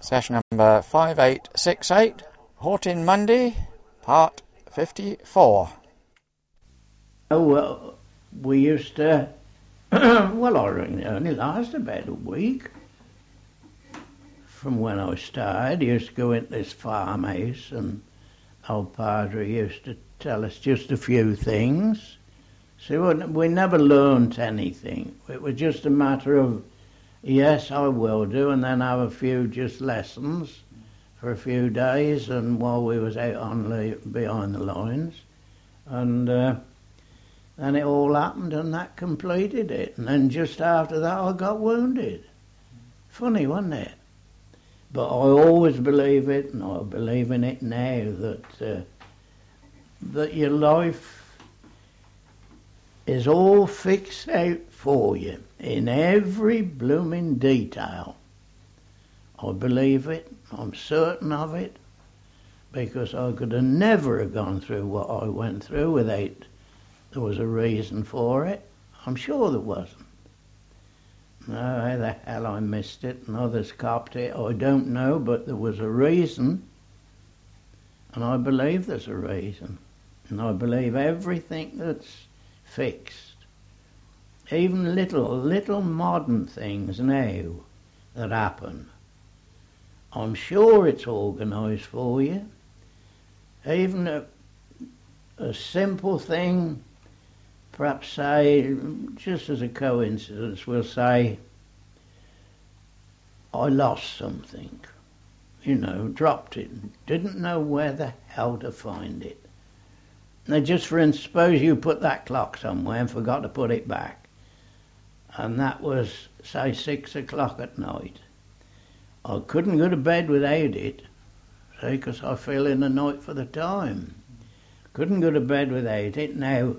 Session number 5868, Horton Monday, part 54. Oh, well, we used to, well, I reckon it only lasted about a week. From when I started, I used to go into this farmhouse and old Padre used to tell us just a few things. So we never learnt anything. It was just a matter of, yes, I will do, and then have a few just lessons for a few days and while we was out on behind the lines. And then it all happened and that completed it. And then just after that I got wounded. Funny, wasn't it? But I always believe it, and I believe in it now, that your life is all fixed out for you in every blooming detail. I believe it, I'm certain of it, because I could have never have gone through what I went through without there was a reason for it. I'm sure there wasn't. No, how the hell I missed it and others copped it, I don't know, but there was a reason, and I believe there's a reason. And I believe everything that's fixed, even little modern things now that happen, I'm sure it's organised for you. Even a simple thing, perhaps say, just as a coincidence, we'll say, I lost something, dropped it, didn't know where the hell to find it. Now just for instance, suppose you put that clock somewhere and forgot to put it back, and that was, say, 6 o'clock at night. I couldn't go to bed without it, see, because I feel in the night for the time. Couldn't go to bed without it. Now,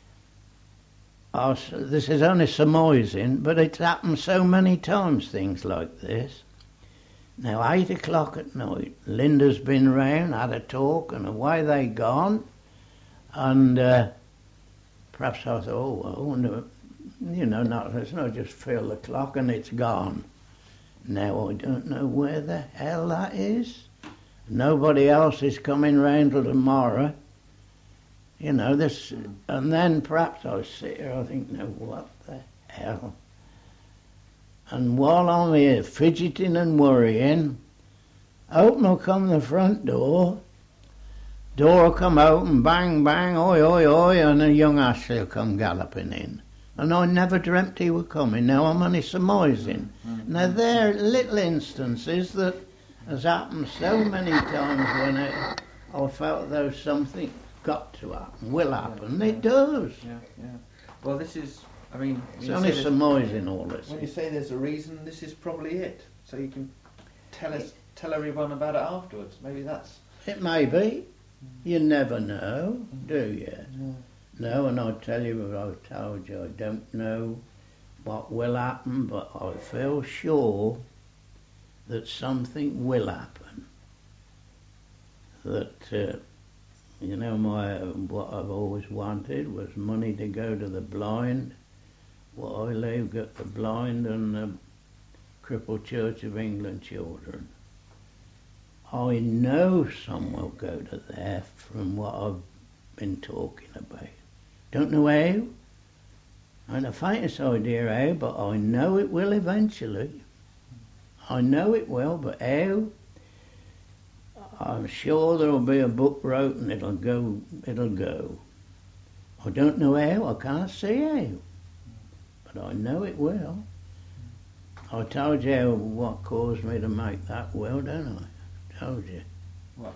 this is only surmising, but it's happened so many times, things like this. Now, 8 o'clock at night, Linda's been round, had a talk, and away they gone. And perhaps I thought, oh, well, it's not just feel the clock and it's gone. Now I don't know where the hell that is. Nobody else is coming round till tomorrow. This, and then perhaps I sit here, I think, no, what the hell? And while I'm here fidgeting and worrying, open will come the front door. Door will come open, bang, bang, oi, oi, oi, and a young Ashley will come galloping in. And I never dreamt he were coming. Now I'm only surmising. Now there are little instances that has happened so many times when I felt though something got to happen, will happen. It does. Yeah. Well, this is, it's only surmising all this. When you say there's a reason, this is probably it. So you can tell everyone about it afterwards. Maybe that's... It may be. You never know, do you? No, and I tell you what I've told you, I don't know what will happen, but I feel sure that something will happen. That, what I've always wanted was money to go to the blind. What I leave got the blind and the Crippled Church of England children. I know some will go to there from what I've been talking about. Don't know how. I haven't the faintest idea how, but I know it will eventually. I know it will, but how? I'm sure there'll be a book wrote and it'll go. I don't know how, I can't see how, but I know it will. I told you what caused me to make that will, don't I? Told you. What?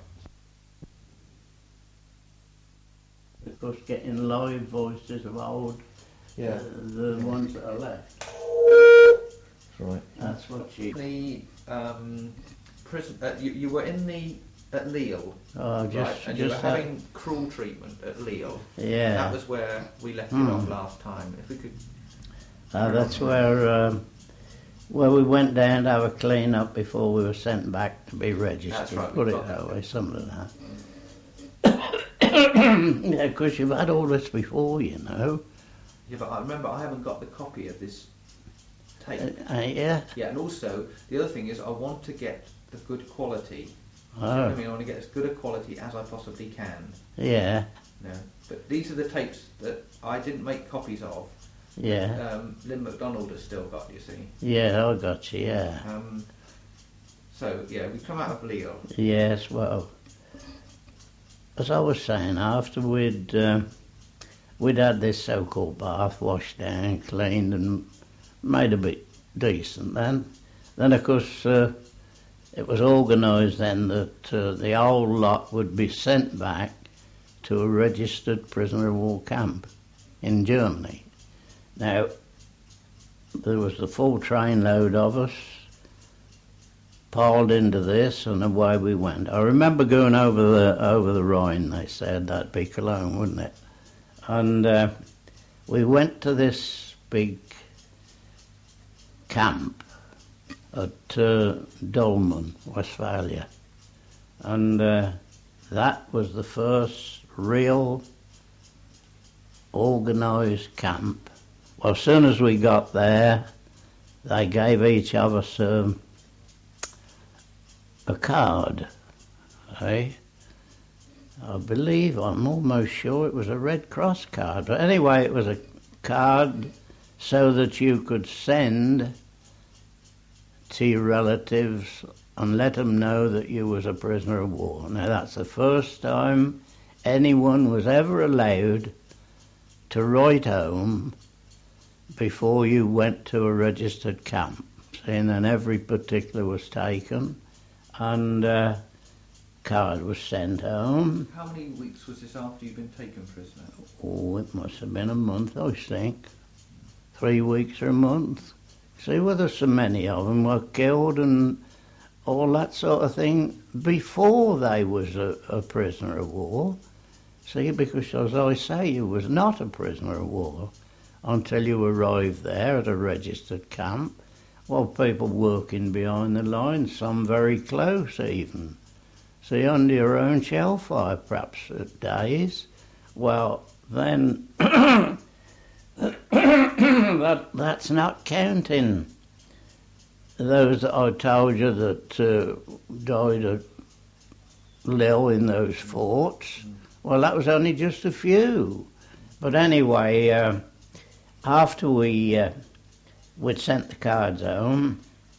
Of course, getting live voices of old, the ones that are left. That's right. That's what she... The prison, you were at Lille, right? And you were having cruel treatment at Lille. Yeah. That was where we left it off last time. If we could... that's where we went down to have a clean up before we were sent back to be registered. That's right. Put it that way, something like that. Yeah, because you've had all this before, Yeah, but I remember I haven't got the copy of this tape. Yeah. Yeah, and also the other thing is I want to get the good quality. Oh. I mean, I want to get as good a quality as I possibly can. Yeah. No, but these are the tapes that I didn't make copies of. Yeah. Lynn McDonald has still got, you see. Yeah, I got you, yeah. So, yeah, we come out of Lille. Yes, well, as I was saying, after we'd had this so-called bath washed down, cleaned and made a bit decent then of course it was organised then that the whole lot would be sent back to a registered prisoner of war camp in Germany. Now, there was the full trainload of us piled into this, and away we went. I remember going over the Rhine. They said that'd be Cologne, wouldn't it? And we went to this big camp at Dolmen, Westphalia, and that was the first real organised camp. Well, as soon as we got there, they gave each of us a card, I believe, I'm almost sure it was a Red Cross card. But anyway, it was a card so that you could send to your relatives and let them know that you was a prisoner of war. Now, that's the first time anyone was ever allowed to write home before you went to a registered camp. And then every particular was taken, and card was sent home. How many weeks was this after you'd been taken prisoner? Oh, it must have been a month, I think. 3 weeks or a month. See, whether so many of them were killed and all that sort of thing before they was a prisoner of war. See, because as I say, you was not a prisoner of war until you arrived there at a registered camp. Well, people working behind the lines, some very close even. See, under your own shell fire, perhaps at days. Well, then that's not counting those that I told you that died at Lille in those forts. Well, that was only just a few. But anyway, after we'd sent the cards home,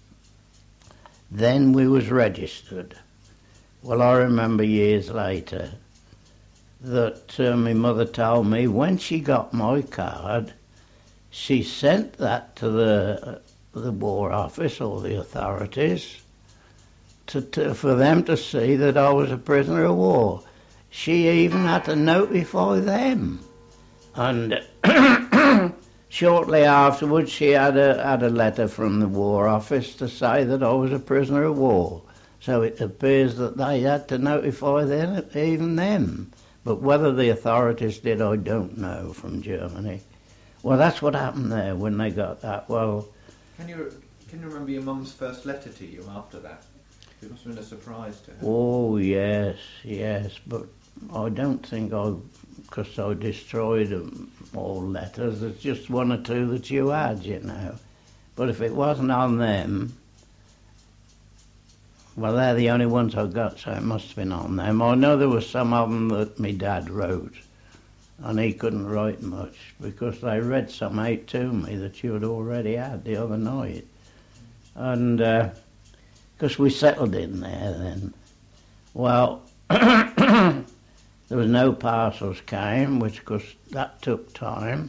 then we was registered. Well, I remember years later that my mother told me when she got my card, she sent that to the War Office or the authorities for them to see that I was a prisoner of war. She even had to notify them. And shortly afterwards, she had a letter from the War Office to say that I was a prisoner of war. So it appears that they had to notify them, even them. But whether the authorities did, I don't know, from Germany. Well, that's what happened there when they got that. Well, Can you remember your mum's first letter to you after that? It must have been a surprise to her. Oh, yes, but I don't think because I destroyed them all letters, there's just one or two that you had, you know. But if it wasn't on them, well, they're the only ones I got, so it must have been on them. I know there were some of them that my dad wrote, and he couldn't write much, because they read some out to me that you had already had the other night. And because we settled in there then. Well, there was no parcels came, which, of course, that took time.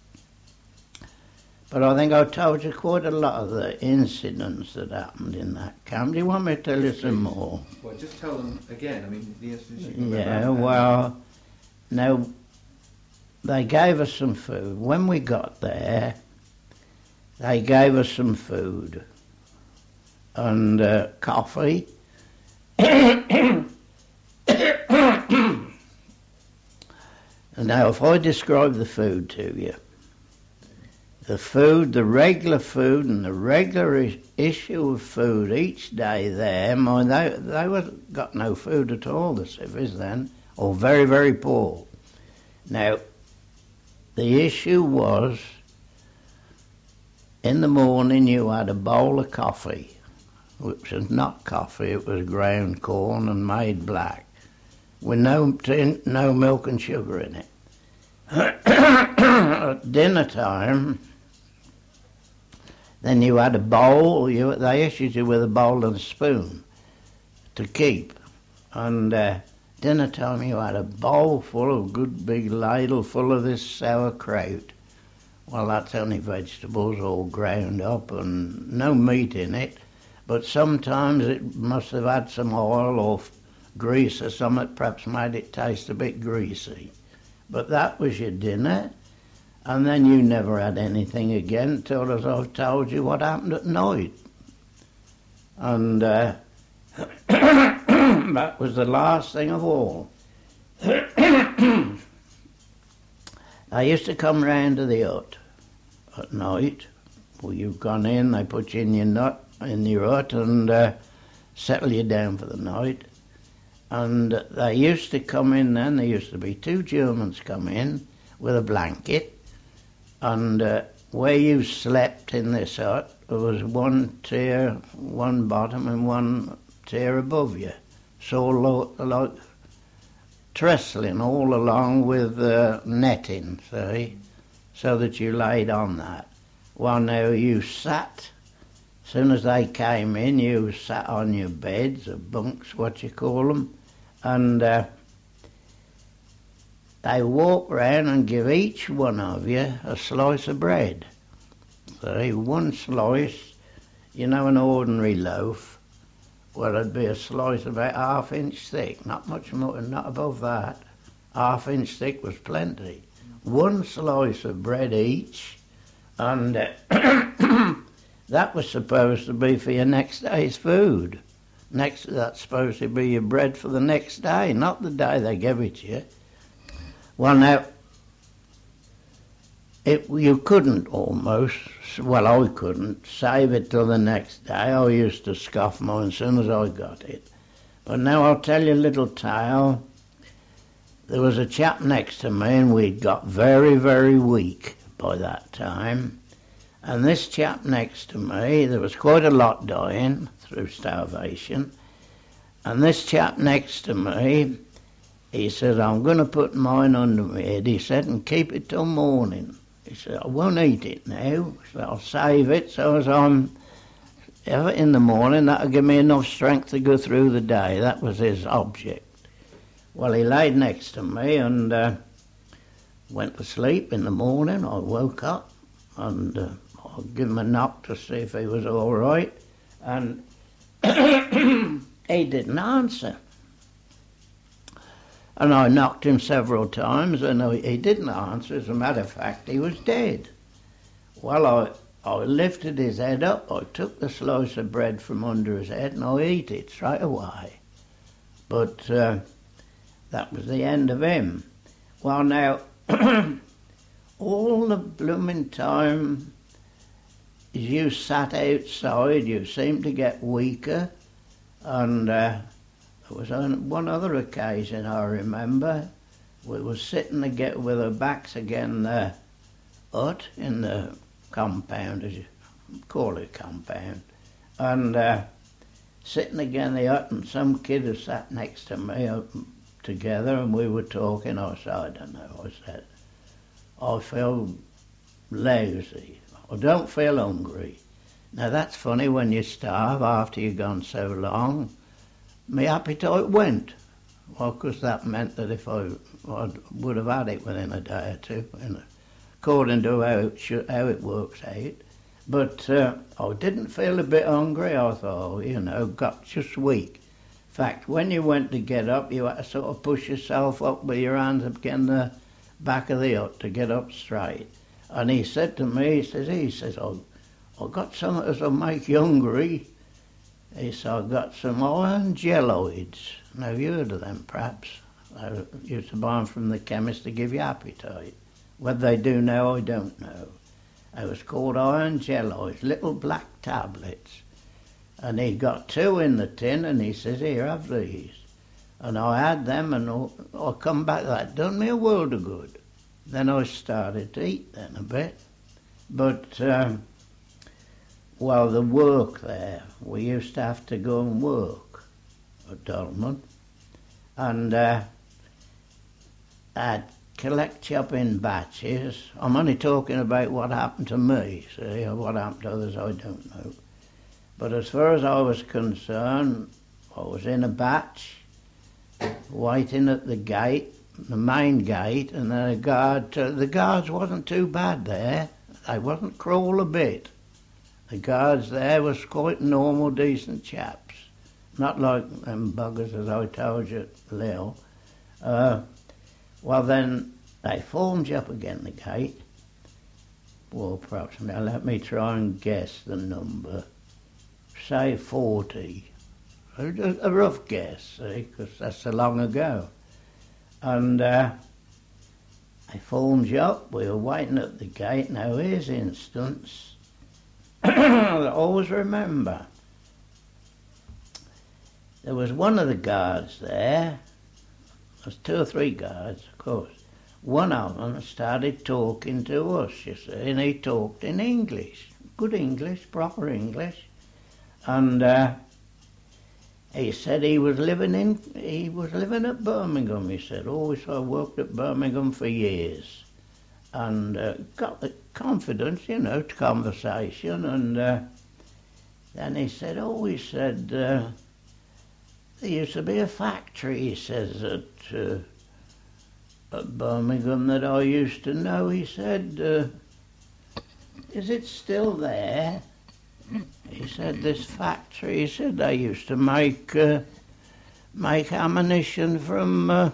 But I think I told you quite a lot of the incidents that happened in that camp. Do you want me to tell you some more? Well, just tell them again. I mean, the incidents you remember. Yeah, well, now, they gave us some food. When we got there, they gave us some food and coffee. Now, if I describe the food to you, the regular food and the regular issue of food each day there, they got no food at all, the civvies then, or very, very poor. Now, the issue was in the morning you had a bowl of coffee, which was not coffee, it was ground corn and made black, with no milk and sugar in it. At dinner time, then you had a bowl, they issued you with a bowl and a spoon to keep. And dinner time you had a bowl full of good big ladle full of this sauerkraut. Well, that's only vegetables all ground up and no meat in it. But sometimes it must have had some oil or grease or something, perhaps made it taste a bit greasy. But that was your dinner. And then you never had anything again till, as I've told you, what happened at night. And that was the last thing of all. I used to come round to the hut at night. Well, you've gone in, they put you in your hut and settle you down for the night. And they used to come in then, there used to be 2 Germans come in with a blanket. And where you slept in this hut, there was one tier, one bottom and one tier above you. So like trestling all along with netting, see, so that you laid on that. Well, now you sat, as soon as they came in, you sat on your beds, or bunks, what you call them, and they walk round and give each one of you a slice of bread. So one slice, an ordinary loaf, well, it'd be a slice about ½ inch thick, not much more, not above that. ½ inch thick was plenty. One slice of bread each, and that was supposed to be for your next day's food. That's supposed to be your bread for the next day, not the day they give it to you. Well, now, you couldn't almost, well, I couldn't, save it till the next day. I used to scoff mine as soon as I got it. But now I'll tell you a little tale. There was a chap next to me, and we'd got very, very weak by that time. And this chap next to me, there was quite a lot dying through starvation. And this chap next to me, he said, I'm going to put mine under my head, he said, and keep it till morning. He said, I won't eat it now, so I'll save it so as I'm ever in the morning, that'll give me enough strength to go through the day. That was his object. Well, he laid next to me and went to sleep. In the morning, I woke up and I gave him a knock to see if he was all right, and he didn't answer. And I knocked him several times, and he didn't answer. As a matter of fact, he was dead. Well, I lifted his head up, I took the slice of bread from under his head, and I ate it straight away. But that was the end of him. Well, now, all the blooming time as you sat outside, you seemed to get weaker, and there was on one other occasion I remember, we were sitting with our backs against the hut in the compound, as you call it, compound, and sitting against the hut, and some kid who sat next to me together, and we were talking. I said, I don't know, I said, I feel lousy, I don't feel hungry. Now that's funny when you starve after you've gone so long. My appetite went. Well, because that meant that if I would have had it within a day or two, according to how it works out. But I didn't feel a bit hungry. I thought, got just weak. In fact, when you went to get up, you had to sort of push yourself up with your hands up against the back of the hut to get up straight. And he said to me, he says, I got something that'll make you hungry. He said, I got some iron jelloids. Now, have you heard of them, perhaps? I used to buy them from the chemist to give you appetite. What they do now, I don't know. It was called iron jelloids, little black tablets. And he got 2 in the tin, and he says, here, have these. And I had them, and I come back, that done me a world of good. Then I started to eat then a bit. But well, the work there, we used to have to go and work at Dolman, and I'd collect you up in batches. I'm only talking about what happened to me, see, what happened to others I don't know. But as far as I was concerned, I was in a batch, waiting at the gate, the main gate, and then the guards wasn't too bad there. They wasn't cruel a bit. The guards there was quite normal, decent chaps. Not like them buggers as I told you at Lille. Well then, they formed you up again the gate. Well, approximately, let me try and guess the number. Say 40. A rough guess, see, because that's so long ago. And they formed you up. We were waiting at the gate. Now here's the instance. I always remember. There was one of the guards there. There's 2 or 3 guards, of course. One of them started talking to us, you see, and he talked in English. Good English, proper English. And he said he was living at Birmingham, he said. Always I worked at Birmingham for years. And got the confidence, you know, to conversation. And then he said, there used to be a factory, he says, at Birmingham that I used to know. He said, is it still there? He said, this factory, he said, they used to make ammunition for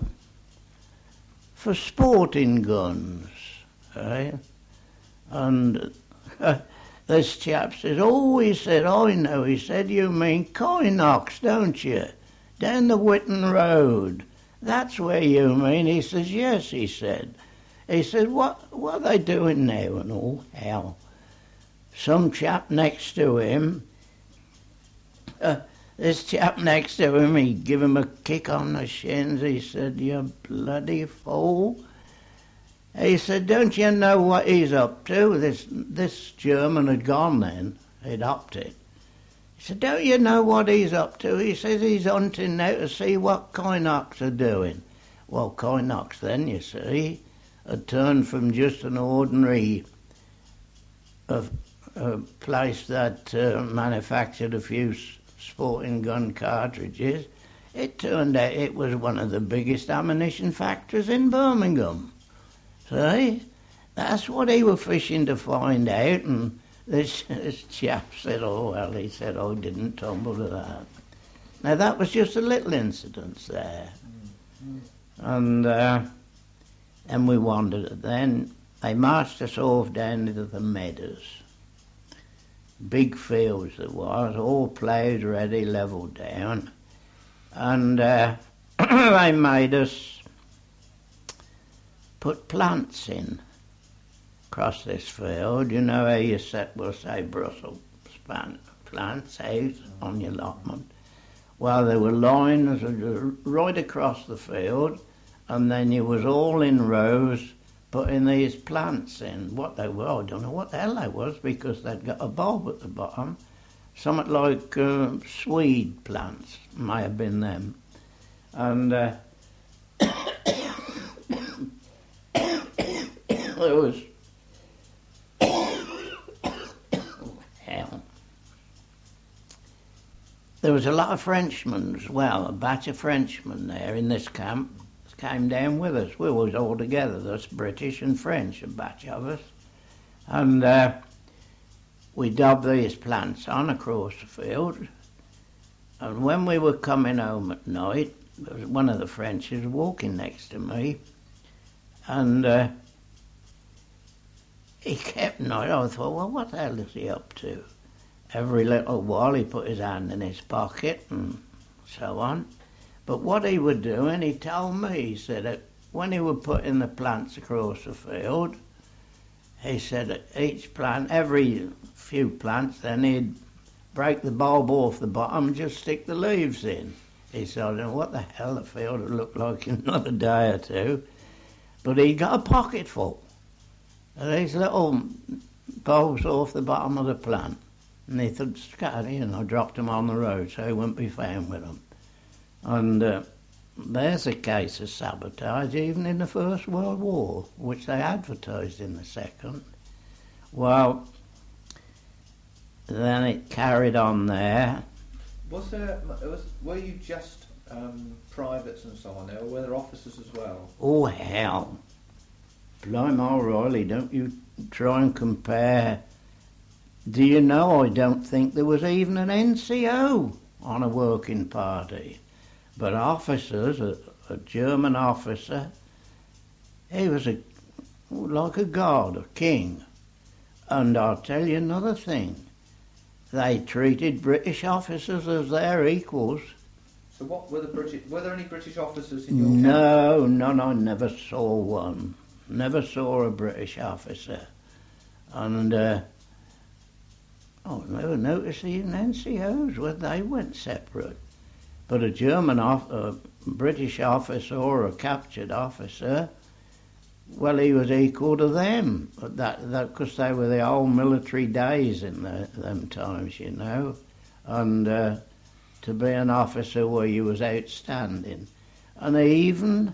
sporting guns. Eh? And this chap says, he said, I know. He said, you mean Coinox, don't you? Down the Whitton Road. That's where you mean. He says, yes, he said. He said, what are they doing now and all? Hell. Some chap next to him, this chap next to him, he give him a kick on the shins. He said, you bloody fool. He said, don't you know what he's up to? This German had gone then. He'd upped it. He said, don't you know what he's up to? He says he's hunting now to see what Coinox are doing. Well, Coinox then, you see, had turned from just an ordinary place that manufactured a few sporting gun cartridges. It turned out it was one of the biggest ammunition factories in Birmingham. See? That's what he was fishing to find out, and this chap said, he said, I didn't tumble to that. Now that was just a little incident there. And we wandered. Then they marched us off down into the meadows. Big fields there was, all ploughed ready, levelled down. And they made us put plants in across this field. You know how you we'll say Brussels plants out on your allotment. Well, there were lines right across the field, and then you was all in rows putting these plants in. What they were, I don't know what the hell they was, because they'd got a bulb at the bottom, something like swede plants, may have been them. And there was there was a lot of Frenchmen as well, a batch of Frenchmen there in this camp came down with us. We was all together, that's British and French, a batch of us. And we daubed these plants on across the field. And when we were coming home at night, there was one of the Frenchies walking next to me. And he kept nodding. I thought, well, what the hell is he up to? Every little while he put his hand in his pocket and so on. But what he would do, and he told me, he said that when he would put in the plants across the field, he said that each plant, every few plants, then he'd break the bulb off the bottom and just stick the leaves in. He said, I don't know what the hell the field would look like in another day or two. But he got a pocket full of these little bulbs off the bottom of the plant. And they thought, I dropped them on the road so he wouldn't be found with them. And there's a case of sabotage even in the First World War, which they advertised in the Second. Well, then it carried on there. Were you just privates and so on there, or were there officers as well? Oh, hell. Blimey, O'Reilly, don't you try and compare. Do you know, I don't think there was even an NCO on a working party. But officers, a German officer, he was like a god, a king. And I'll tell you another thing. They treated British officers as their equals. So what were there any British officers in your camp? No, I never saw one. Never saw a British officer. And I never noticed even NCOs, where they went separate. But a British officer or a captured officer, well, he was equal to them. Because they were the old military days in them times, you know. And to be an officer where you was outstanding. And even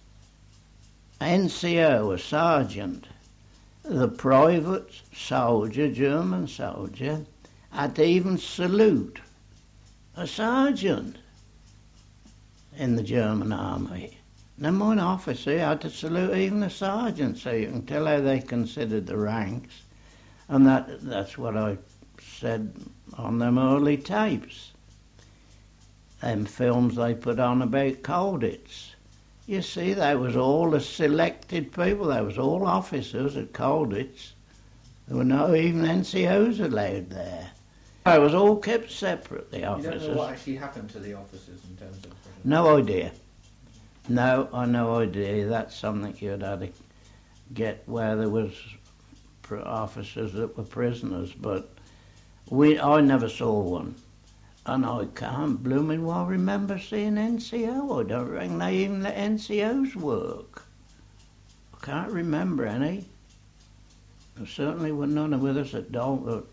NCO, a sergeant, the private soldier, German soldier, had to even salute a sergeant in the German army. Never mind officer, had to salute even a sergeant, so you can tell how they considered the ranks. And that's what I said on them early tapes. Them films they put on about Colditz. You see, they was all the selected people. They was all officers at Colditz. There were no even NCOs allowed there. They was all kept separate, the officers. You don't know what actually happened to the officers in terms of... No idea. No, I no idea. That's something you'd have to get where there was officers that were prisoners, but I never saw one. And I can't blooming well remember seeing NCO. I don't reckon they even let NCOs work. I can't remember any. There certainly were none with us at Domner.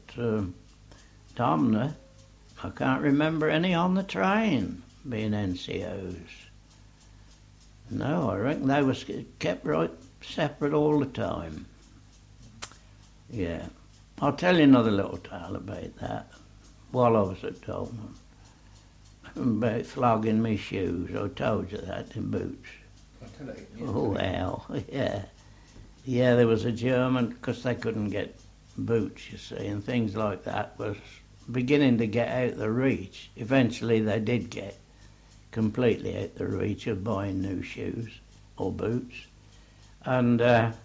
I can't remember any on the train being NCOs. No, I reckon they was kept right separate all the time. Yeah. I'll tell you another little tale about that. While I was at Dolman, about flogging me shoes. I told you that, in boots. Oh, well, yeah. Yeah, there was a German, because they couldn't get boots, you see, and things like that was beginning to get out the reach. Eventually they did get completely out the reach of buying new shoes or boots. And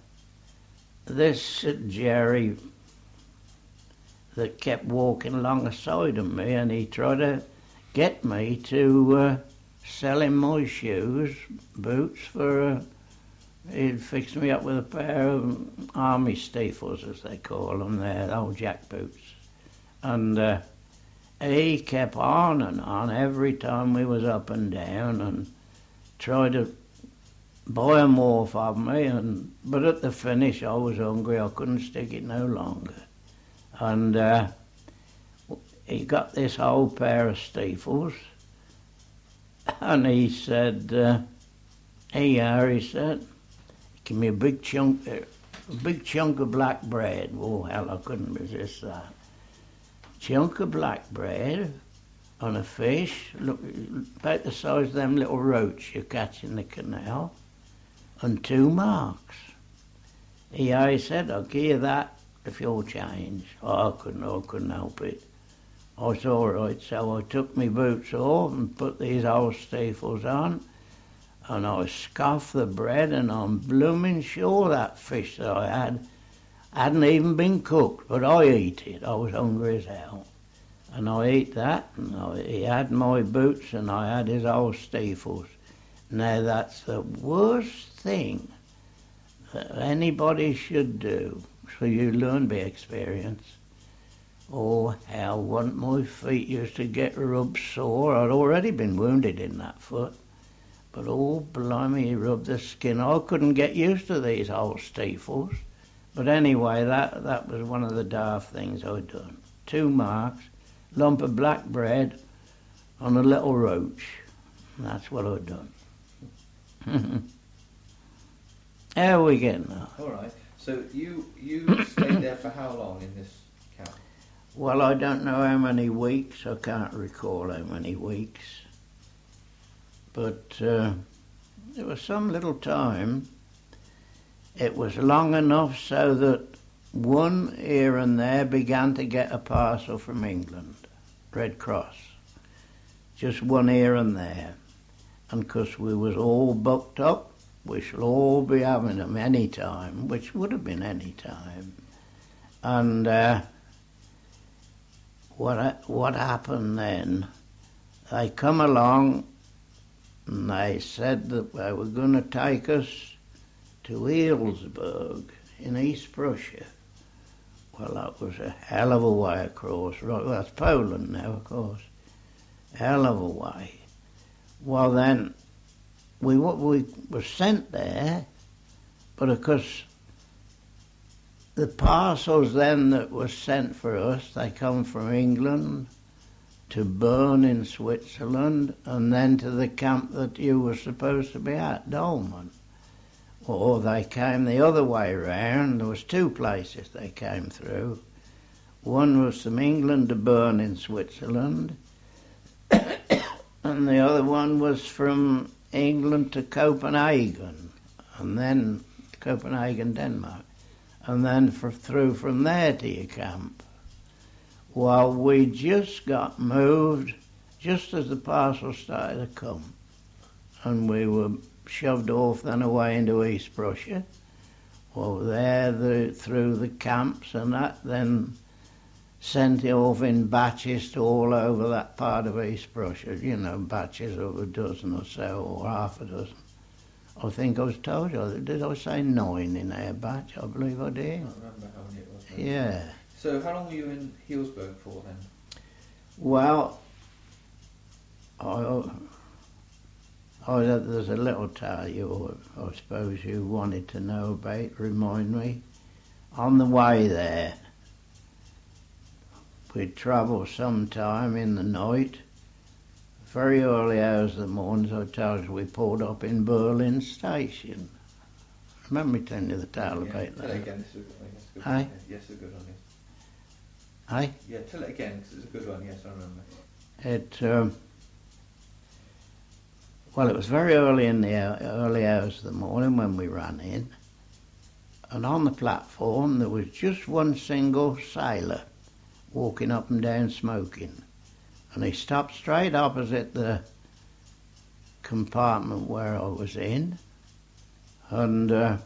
this Jerry that kept walking alongside of me, and he tried to get me to sell him my shoes, boots, for he'd fix me up with a pair of army steeples, as they call them there, old jack boots. And he kept on and on every time we was up and down, and tried to buy them off of me, but at the finish I was hungry, I couldn't stick it no longer. And he got this whole pair of steeples, and he said, he said, give me a big chunk of black bread. Oh, hell, I couldn't resist that. Chunk of black bread on a fish, look, about the size of them little roach you catch in the canal, and 2 marks. He said, I'll give you that if you'll change. I couldn't help it. I was all right, so I took my boots off and put these old steeples on, and I scoffed the bread, and I'm blooming sure that fish that I hadn't even been cooked, but I ate it. I was hungry as hell. And I ate that, and he had my boots, and I had his old steeples. Now that's the worst thing that anybody should do, so you learn by experience. Oh, hell, once my feet used to get rubbed sore. I'd already been wounded in that foot. But, oh, blimey, he rubbed the skin. I couldn't get used to these old steeples. But anyway, that was one of the daft things I'd done. 2 marks, lump of black bread, and a little roach. And that's what I've done. How are we getting now? All right. So you stayed there for how long in this camp? Well, I don't know how many weeks. I can't recall how many weeks. But it was some little time. It was long enough so that one here and there began to get a parcel from England, Red Cross. Just one here and there. And because we was all booked up, we shall all be having them any time, which would have been any time. And what happened then, they come along and they said that they were going to take us to Healdsburg in East Prussia. Well, that was a hell of a way across. Well, that's Poland now, of course. Hell of a way. Well, then, we were sent there, but of course, the parcels then that were sent for us, they come from England to Bern in Switzerland, and then to the camp that you were supposed to be at, Dolman. Or they came the other way round. There was 2 places they came through. One was from England to Bern in Switzerland, and the other one was from England to Copenhagen, and then Copenhagen, Denmark, and then through from there to your camp. Well, we just got moved just as the parcels started to come, and we were shoved off then away into East Prussia. Well, there through the camps and that, then sent off in batches to all over that part of East Prussia, batches of a dozen or so, or half a dozen. I think I was told you, did I say 9 in our batch? I believe I did. I don't remember how many it was. Yeah. So how long were you in Healdsburg for then? Well, there's a little tale I suppose you wanted to know about, remind me. On the way there, we'd travel sometime in the night. Very early hours of the morning, I told you, we pulled up in Berlin Station. Remember me telling you the tale about that? Tell it again, this is a good one. Aye? Yes, it's a good one, yes. Aye? Yeah, tell it again, because it's a good one, yes, I remember. Well, it was very early in the early hours of the morning when we ran in, and on the platform there was just one single sailor walking up and down smoking, and he stopped straight opposite the compartment where I was in, and I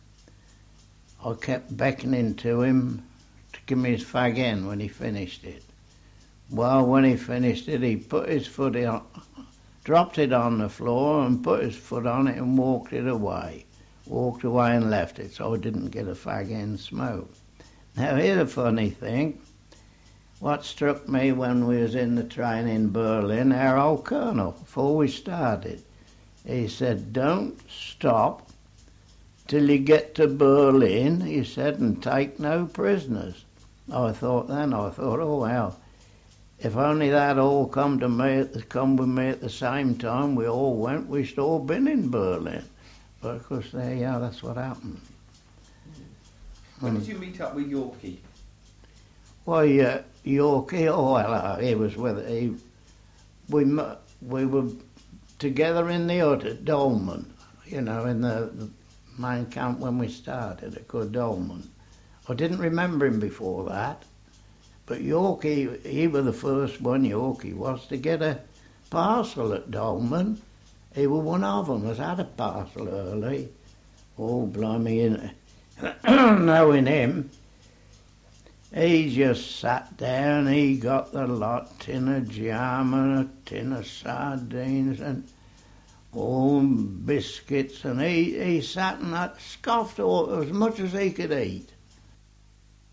kept beckoning to him to give me his fag end when he finished it. Well, when he finished it, he put his foot on, dropped it on the floor and put his foot on it and walked away and left it, so I didn't get a fag end smoke. Now, here's the funny thing. What struck me when we was in the train in Berlin, our old colonel, before we started, he said, "Don't stop till you get to Berlin," he said, "and take no prisoners." I thought, oh well, if only that all come with me at the same time we all went, we should all been in Berlin. But of course, that's what happened. When did you meet up with Yorkie? Well, Yorkie, he was with we were together in the hut at Dolman, in the main camp when we started at Dolman. I didn't remember him before that, but Yorkie, he was the first one, Yorkie was, to get a parcel at Dolman. He was one of them that had a parcel early. Oh, blimey, knowing him, he just sat down, he got the lot, tin of jam and a tin of sardines and biscuits, and he sat and scoffed all as much as he could eat.